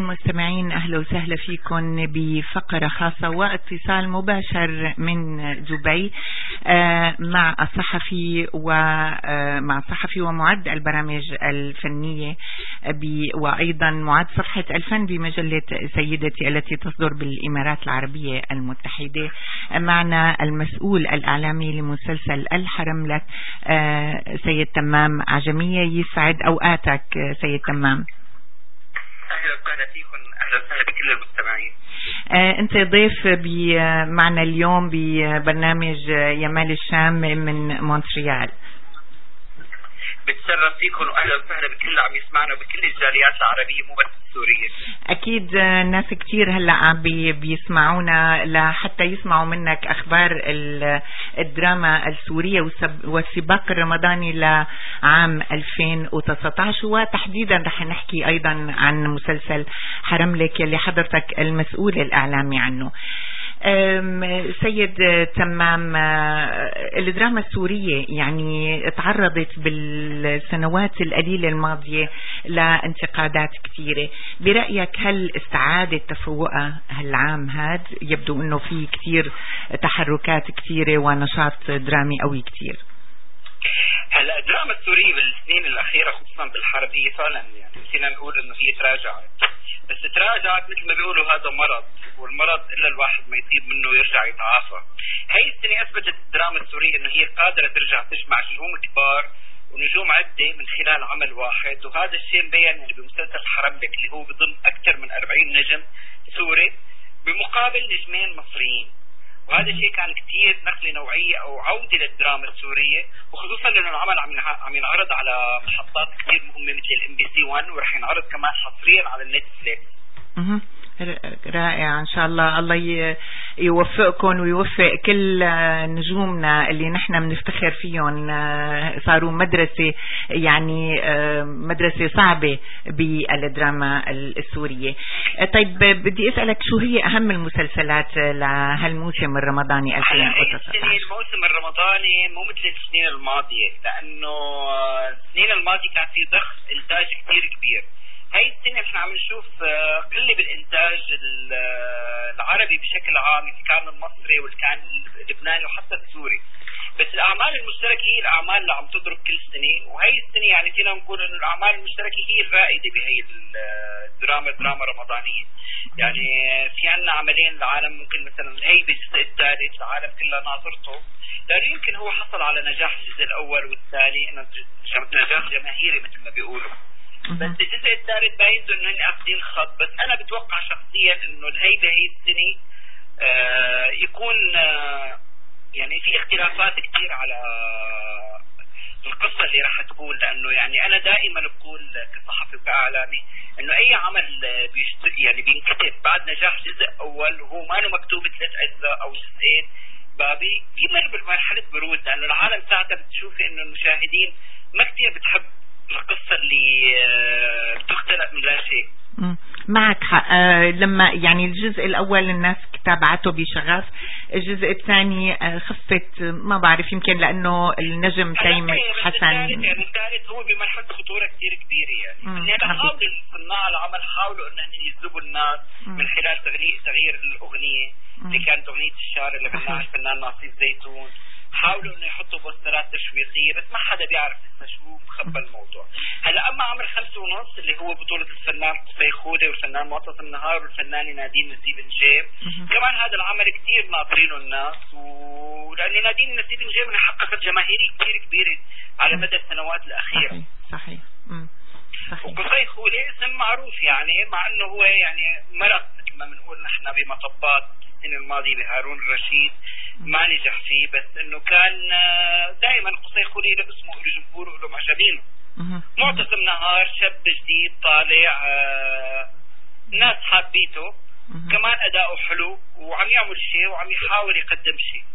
المستمعين، أهلا وسهلا فيكم بفقرة خاصة واتصال مباشر من دبي مع الصحفي ومعد البرامج الفنية وأيضا معد صفحة الفن بمجلة سيدتي التي تصدر بالإمارات العربية المتحدة. معنا المسؤول الإعلامي لمسلسل الحرم لك سيد تمام عجمية. يسعد أوقاتك سيد تمام. أهلا وسهلا فيكم، أهلا وسهلا بكل المستمعين. أنت ضيف معنا اليوم ببرنامج يمال الشام من مونتريال. بتشرف فيكم واهلا وسهلا بكل اللي عم يسمعنا وبكل الجاليات العربيه مو بس السوريه. اكيد ناس كتير هلا عم بيسمعونا لحتى يسمعوا منك اخبار الدراما السوريه والسباق الرمضاني لعام 2019، وتحديدا رح نحكي ايضا عن مسلسل حرملك اللي حضرتك المسؤول الاعلامي عنه. سيد تمام، الدراما السورية يعني تعرضت بالسنوات القليلة الماضية لانتقادات كثيرة. برأيك هل استعادت تفوقها هالعام هاد؟ يبدو انه في كثير تحركات كثيرة ونشاط درامي قوي كثير. هلا الدراما السورية بالسنين الأخيرة خصوصا بالحربية فعلا يعني فينا نقول انه هي تراجعت، بس تراجعت مثل ما بيقولوا هذا مرض، والمرض الا الواحد ما يصيب منه يرجع يتعافى. هي السنة اثبتت الدراما السورية انه هي قادرة ترجع تجمع نجوم كبار ونجوم عدة من خلال عمل واحد، وهذا الشيء مبين يعني بمسلسل حرملك اللي هو بضم اكثر من 40 نجم سوري بمقابل نجمين مصريين. وهذا الشيء كان كثير نقله نوعيه او عوده للدراما السوريه، وخصوصا لانه العمل عم ينعرض على محطات كثير مهمه مثل الMBC 1، ورح ينعرض كمان حصريا على النتفليكس. رائع، ان شاء الله. الله يوفقكم ويوفق كل نجومنا اللي نحن بنفتخر فيهم. صاروا مدرسة يعني مدرسة صعبة بالدراما السورية. طيب بدي اسألك شو هي اهم المسلسلات لهالموسم الرمضاني 2019؟ الموسم الرمضاني مو مثل السنين الماضية، لانه السنين الماضية كان في ضخ انتاج كثير كبير. هاي السنة احنا عم نشوف قلة بالإنتاج العربي بشكل عام، اللي كان المصري واللي كان اللبناني وحتى السوري. بس الأعمال المشتركة هي الأعمال اللي عم تضرب كل سنة، وهي السنة يعني فينا نقول إنه الأعمال المشتركة هي الرائدة بهي الدراما الرمضانية. يعني في عنا عملين العالم ممكن مثلا الهيبة الجزء الثالث العالم كلها ناظرته، لأنه يمكن هو حصل على نجاح الجزء الأول والثاني، إنه نجاح جماهيري مثل ما بيقولوا. بس الجزء الثالث باين انه هن اخذين خط. بس انا بتوقع شخصيا انه الهيبه هي السنه يكون يعني في اختلافات كثير على القصه اللي راح تكون، لانه يعني انا دائما بقول كصحفي وكاعلامي انه اي عمل يعني بينكتب بعد نجاح جزء اول وهو ما له مكتوب 3 اجزاء او جزئين بابي بيمر بمرحله برود، لانه العالم ساعتها بتشوفي انه المشاهدين ما كثير بتحب القصة اللي بتختلق من لا شيء. معك حق. لما يعني الجزء الأول الناس تابعته بشغف، الجزء الثاني خفت، ما بعرف، يمكن لأنه النجم تيم حسن. يعني الثالث هو بمرحلة خطورة كثير كبيرة. يعني حاول صناع العمل حاولوا أن يجذبوا الناس من خلال تغيير الأغنية اللي كانت أغنية الشارع اللي غناها الفنان ناصير زيتون. حاولوا انه يحطوا بوسترات تشويقيه، بس ما حدا بيعرف لسه شو مخبى الموضوع. هلا اما عمر 5:30 اللي هو بطوله الفنان قصي خوده والفنان معتصم النهار والفنانه نادين نسيب نجيب، كمان هذا العمل كثير ناطرينه الناس، ولانه نادين نسيب نجيب حققت جماهيريه كثير كبيره على مدى السنوات الاخيره. صحيح. وقصي خوده اسم معروف يعني، مع انه هو يعني مرق مثل ما بنقول نحن بمطبات السنه الماضيه بهارون الرشيد، ما نجح فيه، بس انه كان دائما قصي خولي له اسمه الجمهور وله معجبينه. معتصم نهار شاب جديد طالع، ناس حابيته، كمان اداؤه حلو وعم يعمل شيء وعم يحاول يقدم شيء.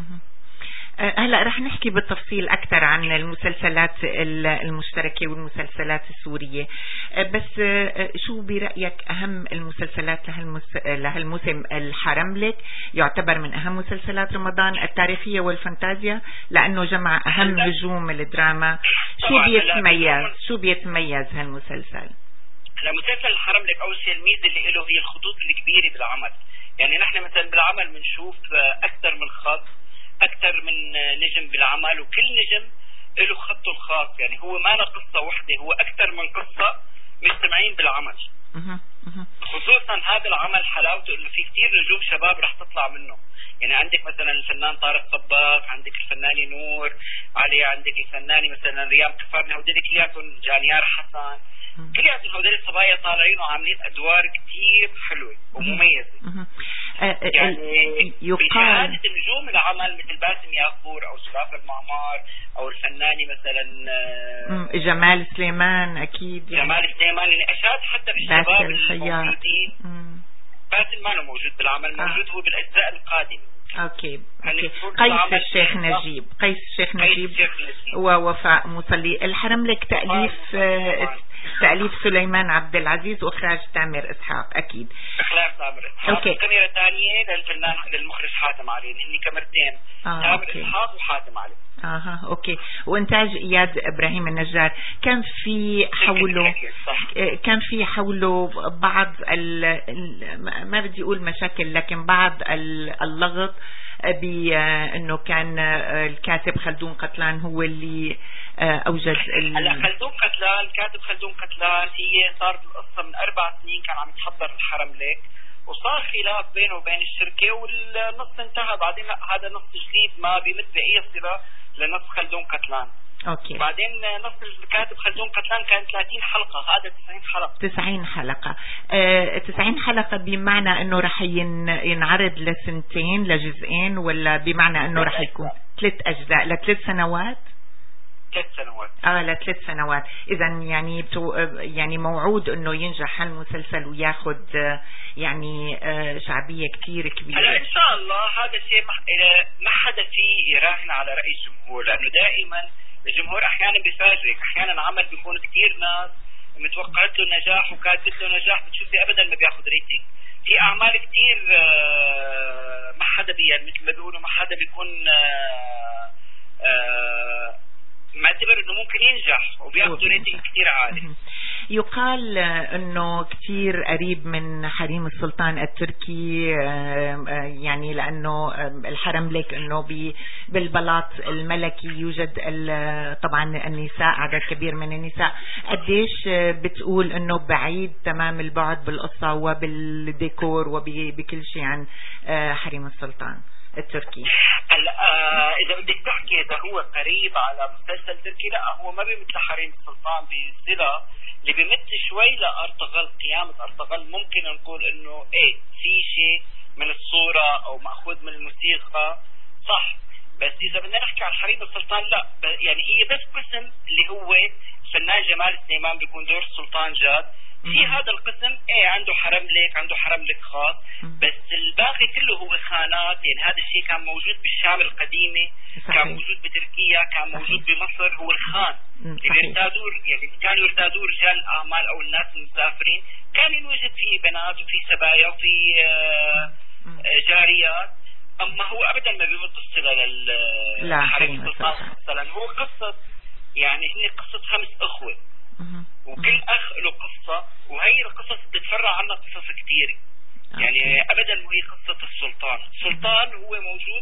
هلا رح نحكي بالتفصيل أكثر عن المسلسلات المشتركة والمسلسلات السورية، بس شو برأيك أهم المسلسلات لهالموسم؟ الحرملك يعتبر من أهم مسلسلات رمضان التاريخية والفانتازيا لأنه جمع أهم نجوم الدراما. شو بيتميز هالمسلسل؟ مسلسل الحرم لك اول شيء الميزه اللي له هي الخطوط الكبيره بالعمل. يعني نحن مثلا بالعمل بنشوف اكثر من خط، اكثر من نجم بالعمل، وكل نجم له خطه الخاص. يعني هو ما له قصه واحده، هو اكثر من قصه مجتمعين بالعمل. خصوصا هذا العمل حلاوته انه في كثير نجوم شباب رح تطلع منه. يعني عندك مثلا الفنان طارق صباغ، عندك الفنانه نور علي، عندك الفنانه مثلا ريام كفارنا، هودول كلياتهم جانيار حسن، كلياتهم هودول الصبايا طالعين وعاملين ادوار كثير حلوه ومميزه. يعني بشهاده نجوم العمل مثل باسم ياغور او شرافة المعمار او الفنانه مثلا جمال سليمان. اكيد جمال سليمان اللي اشاد حتى بالشباب الموجودين. باسم ما له موجود بالعمل، موجود هو بالاجزاء القادمه. اوكي. قيس الشيخ نجيب ووفاء مصلي. الحرم لك تأليف سليمان عبد العزيز واخراج تامر اسحاق. اكيد اخراج تامر اسحاق. كاميرا ثانيه للفنان للمخرج حاتم علي، هن كاميرتين تامر اسحاق وحاتم علي. اوكي. وانتاج اياد ابراهيم النجار. كان في حوله بعض ما بدي اقول مشاكل، لكن بعض اللغط بانه كان الكاتب خلدون قتلان هو اللي اوجد هلا خلدون قتلان، الكاتب خلدون قتلان هي صارت القصه من 4 سنين كان عم يتحضر الحرم لك، وصار خلاف بينه وبين الشركه والنص انتهى. بعدين هذا نص جديد ما بيمت باي صله لنص خلدون قتلان. اوكي. بعدين نص الكاتب خلدون قتلان كان 30 حلقه، هذا 90 حلقه. 90 حلقه. 90 حلقه بمعنى انه رح ينعرض لسنتين لجزئين، ولا بمعنى انه رح يكون 3 أجزاء ل3 سنوات؟ 3 سنوات. ل3 سنوات. اذا يعني موعود انه ينجح هالمسلسل وياخذ يعني شعبية كثير كبيرة. هلا ان شاء الله هذا الشيء ما حدا فيه يراهن على رأي الجمهور، لانه دائما الجمهور احيانا بيفاجئك، احيانا عمل بيكون كثير ناس متوقعت له نجاح وكاتب له نجاح بتشوفي ابدا ما بياخذ ريتنج. في اعمال كثير ما حدا يعني مثل ما بيقولوا ما حدا بيكون معتبر انه ممكن ينجح وبياخذ ريتنج كثير عالي. يقال انه كثير قريب من حريم السلطان التركي، يعني لانه الحرم لك انه بالبلاط الملكي يوجد طبعا النساء، عدد كبير من النساء. قديش بتقول انه بعيد تمام البعد بالقصة وبالديكور وبكل شيء عن حريم السلطان التركي؟ هلا اذا بدك تحكي اذا هو قريب على مسلسل تركي، لا هو ما بيمثل حريم السلطان بصله. اللي بيمثل شوي لارطغرل، قيامة ارطغرل، ممكن نقول انه ايه في شيء من الصورة او مأخوذ من الموسيقى، صح. بس اذا بدنا نحكي عن حريم السلطان لا، يعني هي بس قسم اللي هو الفنان جمال سليمان بيكون دور السلطان جاد. في هذا القسم عنده حرم لك خاص، بس الباقي كله هو خانات. يعني هذا الشيء كان موجود بالشام القديمة، كان موجود بتركيا، كان موجود بمصر. هو الخان اللي بيرتادوا، يعني كانوا يرتادوا رجال الاعمال او الناس المسافرين، كان يوجد فيه بنات وفي سبايا وفي جاريات. اما هو ابدا ما بيمد الصلة للحريم السلطان مثلا. هو قصة، يعني هي قصة 5 اخوة، وكل اخ له قصة، وهي القصص بتتفرع عنها قصص كثيرة. يعني ابدا هي قصة السلطان هو موجود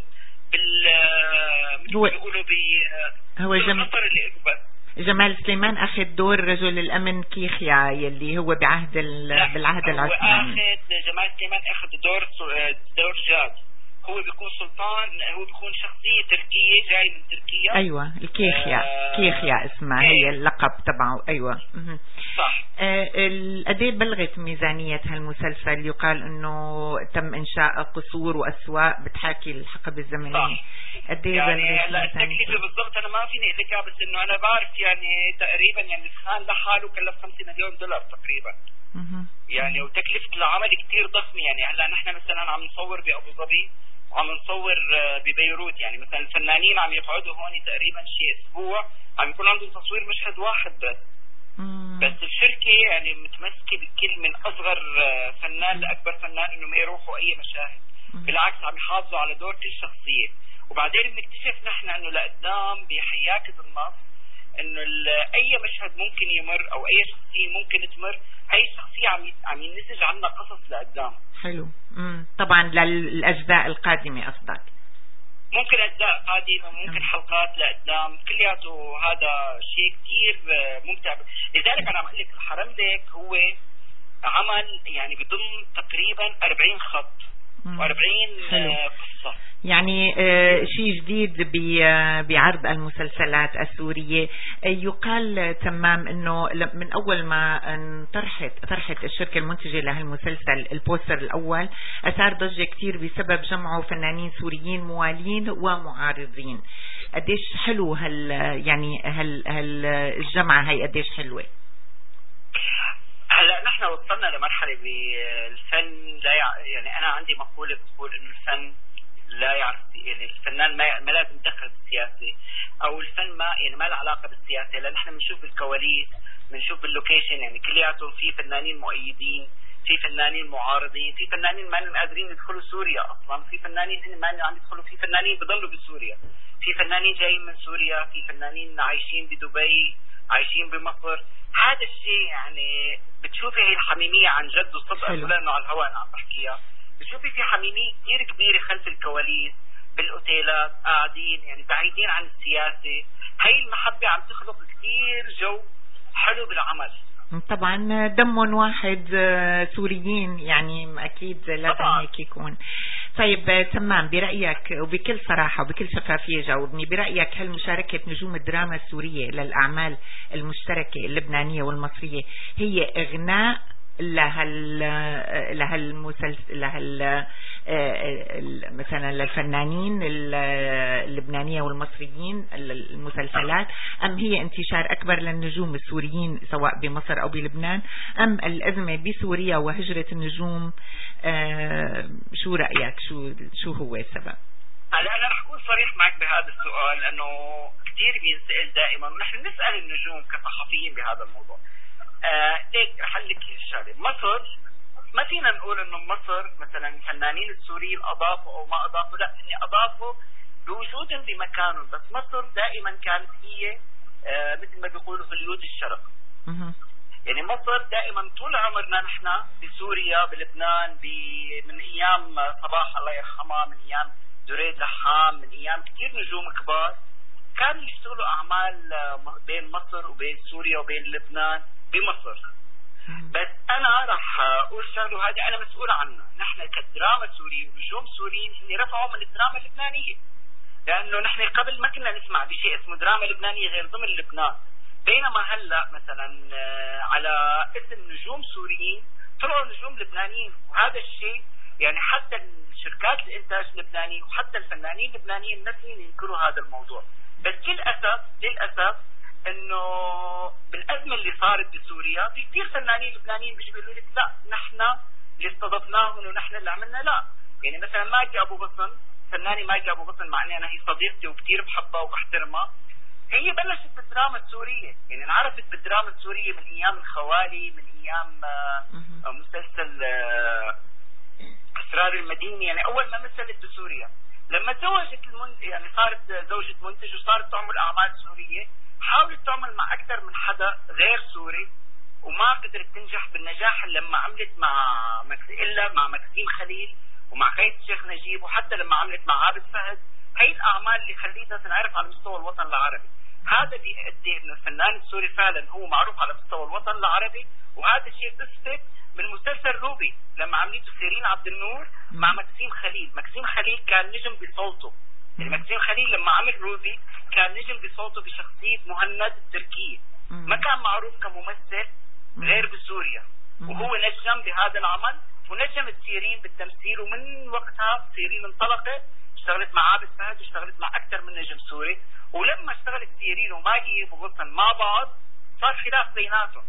بيقولوا هو جمال سليمان اخذ دور رجل الامن كيخيا يلي هو بالعهد العثماني. هو جمال سليمان اخذ دور جاد. هو بيكون سلطان، هو بيكون شخصية تركية جاي من تركيا. ايوه الكيخيا. كيخيا اسمها هي اللقب تبعه. ايوه صح. قد ايه بلغت ميزانية هالمسلسل؟ يقال انه تم انشاء قصور واسواق بتحاكي الحقبة الزمنية. قد ايه يعني التكلفة بالضبط انا ما فيني اقول لك، بس انه انا بعرف يعني تقريبا يعني الخان لحاله كلف $5 مليون تقريبا. يعني وتكلفة العمل كتير ضخمة. يعني هلا نحن مثلا عم نصور بأبو ظبي وعم نصور ببيروت، يعني مثلا الفنانين عم يقعدوا هون تقريبا شيء اسبوع عم يكون عندهم تصوير مشهد واحد بس الشركة يعني متمسكة بكل من اصغر فنان لاكبر فنان انه ما يروحوا اي مشاهد. بالعكس عم يحافظوا على دور كل شخصية. وبعدين بنكتشف نحن انه لقدام بحياكة النص انه اي مشهد ممكن يمر او اي شخصية ممكن تمر هاي الشخصية عم ينسج عنا قصص لقدام. حلو. طبعا للأجزاء القادمة قصدك؟ ممكن أجزاء قادمة، ممكن حلقات لقدام، كلياته هذا شيء كثير ممتع. لذلك أنا عم أقول لك الحرملك هو عمل يعني بضم تقريبا 40 خط و40 قصة. يعني شيء جديد بعرض المسلسلات السورية. يقال تمام انه من اول ما طرحت الشركة المنتجة لهالمسلسل البوستر الاول اثار ضجة كتير بسبب جمعه فنانين سوريين موالين ومعارضين. قديش حلو يعني الجمعة هي قديش حلوة؟ هلا نحن وصلنا لمرحلة بالفن لا يعني أنا عندي مقولة بتقول إنه الفن لا يعرف، يعني الفنان ما لازم يدخل بالسياسة، أو الفن ما يعني ما له علاقة بالسياسة، لأن نحن بنشوف بالكواليس، بنشوف باللوكيشن، يعني كلياتهم في فنانين مؤيدين، في فنانين معارضين، في فنانين ما قادرين يدخلوا سوريا أصلا، في فنانين هن ما عم يدخلوا، في فنانين بضلوا بسوريا، في فنانين جايين من سوريا، في فنانين عايشين بدبي، عايشين بمصر. هذا الشيء يعني بتشوفي هي الحميمية عن جد والصدق، لأنه على الهواء أنا عم بحكيها. بتشوفي في حميمية كتير كبيرة خلف الكواليس بالأوتيلات قاعدين يعني بعيدين عن السياسة. هاي المحبة عم تخلق كتير جو حلو بالعمل. طبعا دمهم واحد سوريين يعني أكيد لازم هيك يكون. طيب تمام، برأيك وبكل صراحة وبكل شفافية جاوبني، برأيك هل مشاركة نجوم الدراما السورية للأعمال المشتركة اللبنانية والمصرية هي إغناء مثلا للفنانين اللبنانية والمصريين المسلسلات، أم هي انتشار أكبر للنجوم السوريين سواء بمصر أو بلبنان، أم الأزمة بسوريا وهجرة النجوم؟ شو رأيك؟ شو هو السبب؟ هلا أنا رح أكون صريح معك بهذا السؤال، لأنه كثير بينسأل دائما، ونحن نسأل النجوم كصحفيين بهذا الموضوع. ليك رح لك الشغله، مصر ما فينا نقول انه مصر مثلا الفنانين السوريين اضافوا او ما اضافوا، لا اني اضافوا بوجودهم بمكانهم، بس مصر دائما كانت هي مثل ما بيقولوا خلود الشرق. يعني مصر دائما طول عمرنا نحن بسوريا بلبنان من ايام صباح الله يرحمها، من ايام دريد لحام، من ايام كثير نجوم كبار كانوا يشتغلوا اعمال بين مصر وبين سوريا وبين لبنان بمصر. بس انا راح اقول شغله هذه انا مسؤول عنها، نحن كدراما سوري ونجوم سوريين هن رفعوا من الدراما اللبنانيه، لانه نحن قبل ما كنا نسمع بشيء اسمه دراما لبنانيه غير ضمن لبنان، بينما هلا مثلا على اسم نجوم سوريين طلعوا نجوم لبنانيين، وهذا الشيء يعني حتى شركات الانتاج اللبناني وحتى الفنانين اللبنانيين ناسين ينكروا هذا الموضوع. بس للاسف انه بالازمه اللي صارت بسوريا في كثير فنانين لبنانيين بيجوا بيقولوا لك لا نحن اللي استضفناهم ونحن اللي عملنا، لا يعني مثلا ماجي ابو غصن، فناني ماجي ابو غصن، مع اني انا هي صديقتي وكثير بحبها وبحترمها، هي بلشت بالدراما السوريه، يعني انعرفت بالدراما السوريه من ايام الخوالي، من ايام مسلسل اسرار المدينه، يعني اول ما مثلت بسوريا. لما تزوجت يعني صارت زوجة منتج وصارت تعمل اعمال سوريه، حاولت تعمل مع اكثر من حدا غير سوري وما قدرت تنجح بالنجاح اللي لما عملت الا مع مكسيم خليل ومع قيس الشيخ نجيب، وحتى لما عملت مع عابد فهد. هي الاعمال اللي خليتها تنعرف على مستوى الوطن العربي. هذا بيؤدي انه الفنان السوري فعلا هو معروف على مستوى الوطن العربي، وهذا الشيء اثبت من مسلسل روبي لما عملته سيرين عبد النور مع مكسيم خليل. مكسيم خليل كان نجم بصوته، يعني مكسيم خليل لما عمل روبي كان نجم بصوته بشخصية مهند التركية، ما كان معروف كممثل غير بسوريا، وهو نجم بهذا العمل ونجمت سيرين بالتمثيل. ومن وقتها سيرين انطلقت، اشتغلت مع عابد فهد واشتغلت مع اكثر من نجم سوري، ولما اشتغلت سيرين وماجي ابو غصن مع بعض صار خلاف بيناتهم.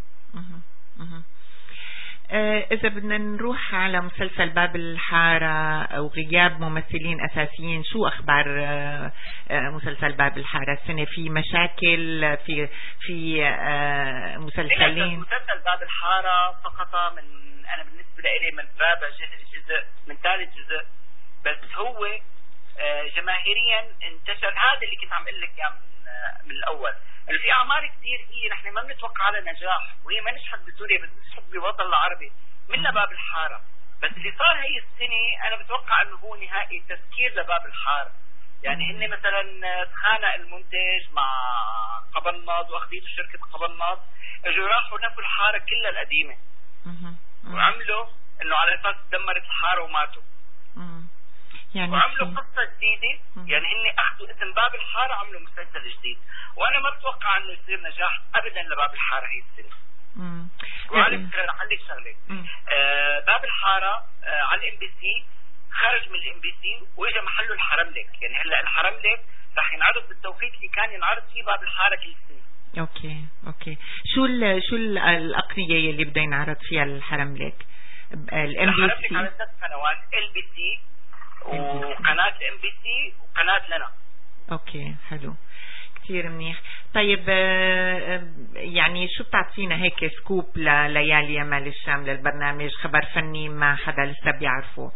إذا بدنا نروح على مسلسل باب الحارة وغياب ممثلين أساسيين، شو أخبار مسلسل باب الحارة السنة؟ في مشاكل في مسلسلين؟ مسلسل باب الحارة سقط أنا بالنسبة لي من رابع جزء من ثالث جزء، بس هو جماهيريا انتشر. هذا اللي كنت عم أقول لك إياه من الأول، اللي في اعمال كثير هي نحن ما بنتوقع على نجاح، وهي ما نجحت بسوريا بس نجحت بالوطن العربي، منها باب الحاره. بس اللي صار هي السنه انا بتوقع انه هو نهائي تسكير لباب الحاره. يعني هن مثلا تخانق المنتج مع قبناط واخذيته شركه قبناط، اجوا راحوا نفوا الحاره كلها القديمه وعملوا انه على اساس دمرت الحاره وماتوا. يعني وعملوا قصه جديده. يعني هن اخذوا اسم باب الحاره عملوا مسلسل جديد، وانا ما بتوقع انه يصير نجاح ابدا لباب الحاره هي السنه. وعلى فكره رح اقول لك شغله، باب الحاره على الام بي سي خرج من الام بي سي واجى محله الحرملك. يعني هلا الحرملك رح ينعرض بالتوقيت اللي كان ينعرض فيه باب الحاره كل سنه. اوكي شو الاقنيه اللي بده ينعرض فيها الحرملك؟ الام بي سي على 3 قنوات، ال بي سي وقناه ام بي سي وقناه لنا. اوكي حلو كثير منيح. طيب يعني شو بتعطينا هيك سكوب لليالي يمال الشام للبرنامج، خبر فني ما حدا لسه بيعرفه؟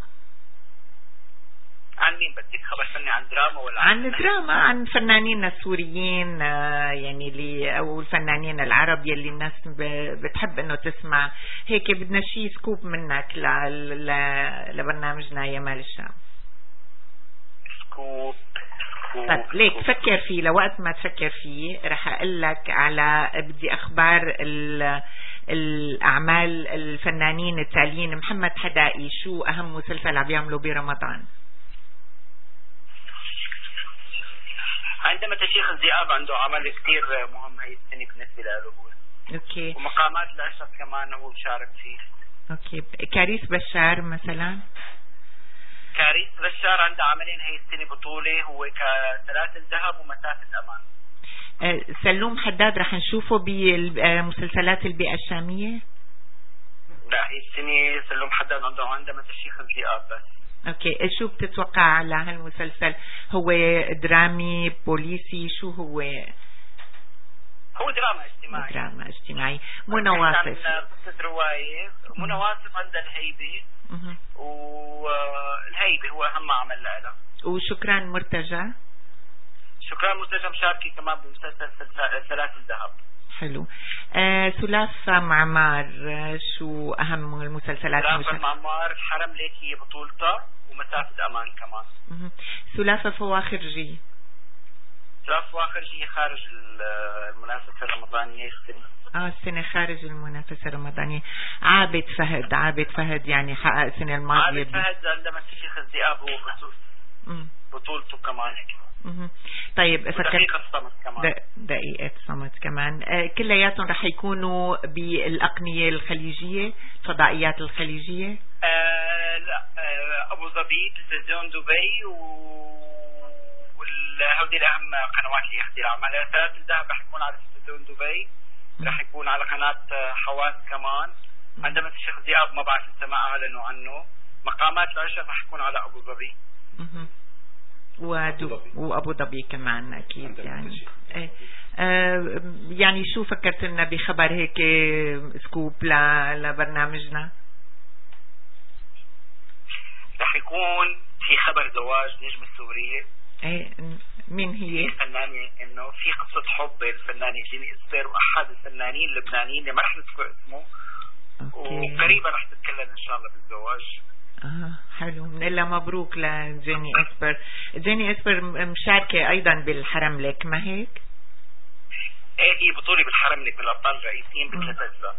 عن مين بدك خبر فني؟ عن دراما ولا عن دراما؟ عن فنانين السوريين يعني اللي او الفنانين العرب يلي الناس بتحب انه تسمع هيك. بدنا شيء سكوب منك لبرنامجنا يمال الشام. سكوب طيب ليك فكر فيه، لوقت ما تفكر فيه رح اقول لك على بدي اخبار الاعمال الفنانين التاليين. محمد حدائي شو اهم مسلسل عم يعمله برمضان؟ عندما تشيخ الذئاب عنده عمل كثير مهم هي السنه بالنسبه له هو. اوكي. ومقامات الاشرف كمان هو مشارك فيه. اوكي. كاريس بشار مثلا؟ كاريس بشار عنده عملين هي السنه بطوله، هو كسلاسل ذهب ومسافه امان. سلوم حداد رح نشوفه بمسلسلات البيئه الشاميه؟ لا هي السنه سلوم حداد عندما تشيخ الذئاب بس. اوكي. شو بتتوقع على هالمسلسل؟ هو درامي بوليسي؟ شو هو؟ هو دراما اجتماعي. دراما اجتماعي. منى واصف قصة رواية. منى واصف عندها الهيبة، والهيبة هو أهم عمل لها. وشكران مرتجى؟ شكران مرتجى مشاركة كمان بمسلسل سلاسل ذهب. حلو. ثلاثة معمار شو أهم المسلسلات؟ ثلاثة معمار الحرم ليك هي بطولتها ومسافة أمان كمان. ثلاثة فواخرجي. ثلاثة فواخرجي خارج المنافسة الرمضانية السنة. السنة خارج المنافسة الرمضانية. عابد فهد يعني حقق السنة الماضية. عابد فهد عندما تشيخ الذئاب هو بطولته كمان هيك. طيب دقيقة الصمت كمان. دقيقة صمت كمان. كلياتهم رح يكونوا بالأقنية الخليجية، الفضائيات الخليجية؟ لا أبو ظبي، تلفزيون دبي هودي الأهم قنوات اللي يخدي العمل. ثلاث الذهب رح يكون على تلفزيون دبي، رح يكون على قناة حواس كمان. عندما الشيخ ذئاب ما بعرف لسه ما أعلنوا عنه. مقامات العشاء رح يكون على أبو ظبي. وأبو ظبي كمان أكيد يعني. يعني شو فكرت لنا بخبر هيك سكوب لبرنامجنا؟ رح يكون في خبر زواج نجم السورية. مين هي؟ فنانة، انه في قصة حب بين الفنانة جيني اسبر واحد الفنانين اللبنانيين اللي ما رح نذكر اسمه. وقريبا رح تتكلم ان شاء الله بالزواج. حلو. بنقول لها مبروك لجيني اسبر. جيني اسبر مشاركة ايضا بالحرم لك ما هيك؟ هي بطولة بالحرم لك من الابطال الرئيسيين بثلاث اجزاء.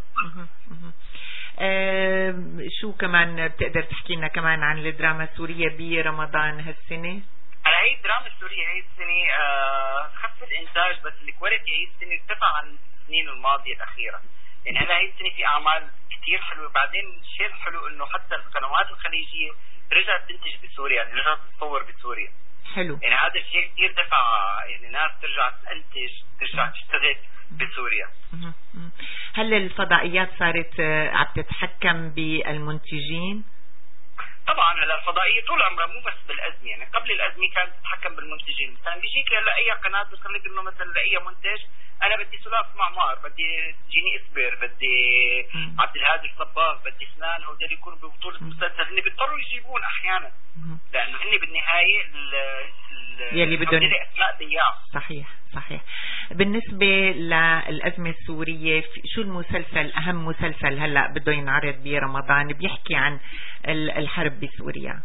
شو كمان بتقدر تحكي لنا كمان عن الدراما السورية برمضان هالسنة؟ هلا هي الدراما السورية هي السنة خف الانتاج، بس الكواليتي هي السنة ارتفع عن السنين الماضية الأخيرة. يعني هلا هي السنة في أعمال كتير حلوة. بعدين الشيء الحلو إنه حتى القنوات الخليجية رجعت تنتج بسوريا، يعني رجعت تصور بسوريا. حلو. يعني هذا الشيء كتير دفع يعني ناس ترجع تنتج، ترجع تشتغل بسوريا. هل الفضائيات صارت عم تتحكم بالمنتجين؟ طبعا هلا الفضائيه طول عمرها مو بس بالازمه، يعني قبل الازمه كانت تتحكم بالمنتجين. مثلا بيجيك هلا اي قناه بتقول لك انه مثلا لاي منتج انا بدي ثلاث معمار، بدي جيني اسبر، بدي عبد الهادي الصباغ، بدي فلان، هودول يكونوا ببطوله المسلسل. هن بيضطروا يجيبون احيانا لانه هن بالنهايه يلي بدهم اسماء بياع. صحيح. بالنسبة للأزمة السورية، شو المسلسل أهم مسلسل هلأ بده ينعرض برمضان بيحكي عن الحرب بسوريا؟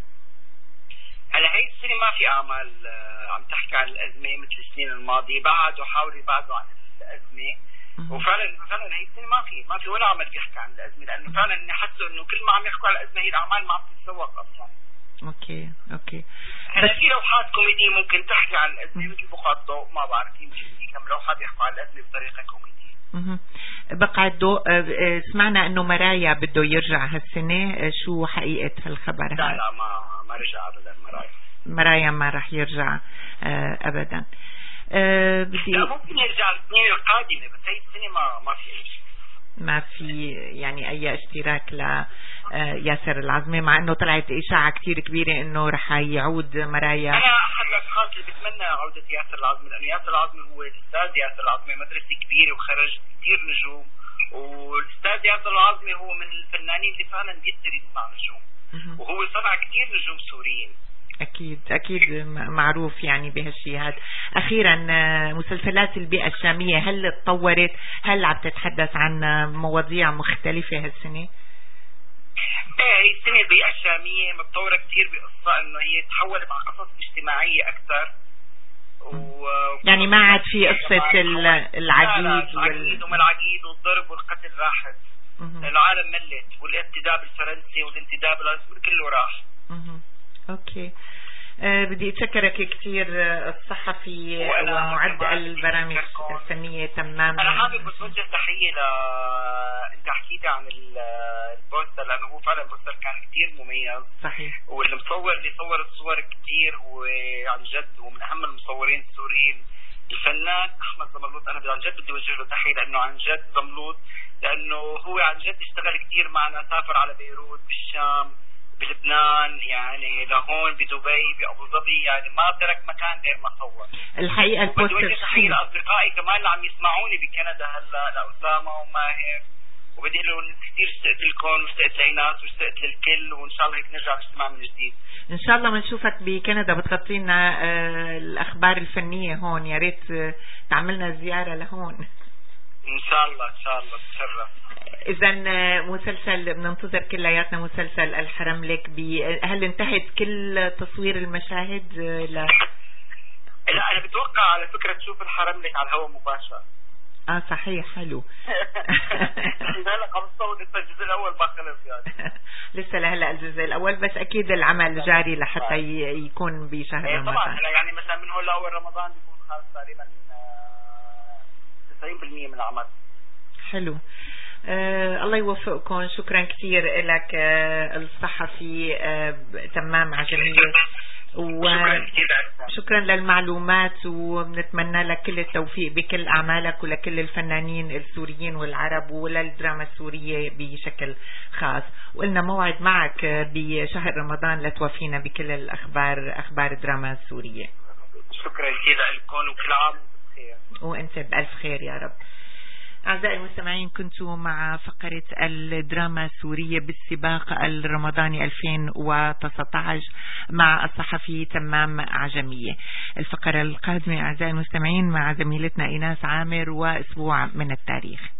هلا هي السنة ما في أعمال عم تحكي عن الأزمة مثل السنين الماضية، حاولوا يبعدوا عن الأزمة. وفعلا هي السنة ما في ولا عمل بيحكي عن الأزمة، لأنه فعلا حسوا إنه كل ما عم يحكوا عن الأزمة هي الأعمال ما عم تتسوق أصلا. اوكي. هلا في لوحات كوميدية ممكن تحكي عن الأزمة مثل بقعة ضوء، ما بعرف يمكن في كم لوحة بيحكوا عن الأزمة بطريقة كوميدية. بقعة ضوء، سمعنا إنه مرايا بده يرجع هالسنة، شو حقيقة هالخبر؟ لا ما رجع أبدا. مرايا ما رح يرجع أبدا. لا ممكن يرجع السنين القادمة، بس هي السنة ما في يعني أي اشتراك ل ياسر العظمي، مع انه طلعت اشاعة كتير كبيرة انه رح يعود مرايا. انا احد الاشخاص اللي بتمنى عودة ياسر العظمي، لانه ياسر العظمي هو الاستاذ ياسر العظمي، مدرسة كبيرة وخرج كتير نجوم، والاستاذ ياسر العظمي هو من الفنانين اللي فعلا بيقدر يصنع نجوم، وهو صنع كتير نجوم سوريين. أكيد معروف يعني بهالشيء هذا. أخيرا، مسلسلات البيئة الشامية هل تطورت؟ هل عم تتحدث عن مواضيع مختلفة هالسنة؟ هي السنة البيئة الشامية متطورة كتير بقصة انه هي تحولت على قصص اجتماعية اكثر، يعني ما عاد في قصة العقيد وما العقيد والضرب والقتل راحت، لأنه العالم ملت، والانتداب الفرنسي والانتداب الأسباني كله راح. اوكي. بدي اتشكرك كثير الصحفي ومعد البرامج الفنية تمام. انا حابب بس وجه تحية انت حكيتي عن البوستر، لانه هو فعلا البوستر كان كثير مميز. صحيح. واللي صور الصور كثير، وعن جد هو من اهم المصورين السوريين، الفنان احمد زملوط. انا عن جد بدي اوجه له تحية، لانه عن جد زملوط، لانه هو عن جد اشتغل كثير معنا، سافر على بيروت بالشام بلبنان، يعني لهون بدبي بأبو ظبي، يعني ما ترك مكان غير ما صور. الحقيقة بدي وجه تحية لأصدقائي كمان اللي عم يسمعوني بكندا هلا، لأسامة وماهر، وبدي لهم كثير اشتقت لكم واشتقت لإيناس واشتقت للكل، وإن شاء الله هيك نرجع نجتمع من جديد. إن شاء الله بنشوفك بكندا، بتغطي لنا الأخبار الفنية هون، يا ريت تعملنا زيارة لهون. إن شاء الله بتشرف. إذا مسلسل بننتظر كلياتنا مسلسل الحرم لك. هل انتهت كل تصوير المشاهد؟ لا أنا بتوقع على فكرة تشوف الحرم لك على الهواء مباشر. صحيح، حلو. هلا عم تصور لسه الجزء الأول ما خلص يعني. لسه لهلا الجزء الأول، بس أكيد العمل جاري لحتى يكون بشهر رمضان. طبعا يعني مثلا من هون لأول رمضان بيكون خلص تقريبا 90% من العمل. حلو. الله يوفقكم. شكرا كثير لك الصحفي تمام عجمية، وشكرا للمعلومات، وبنتمنى لك كل التوفيق بكل أعمالك ولكل الفنانين السوريين والعرب وللدراما السورية بشكل خاص. وقلنا موعد معك بشهر رمضان لتوفينا بكل أخبار الدراما السورية. شكرا كثير لكم، وكل عام وانتم بخير. وانت بألف خير يا رب. أعزائي المستمعين، كنت مع فقرة الدراما السورية بالسباق الرمضاني 2019 مع الصحفي تمام عجمية. الفقرة القادمة أعزائي المستمعين مع زميلتنا إيناس عامر وأسبوع من التاريخ.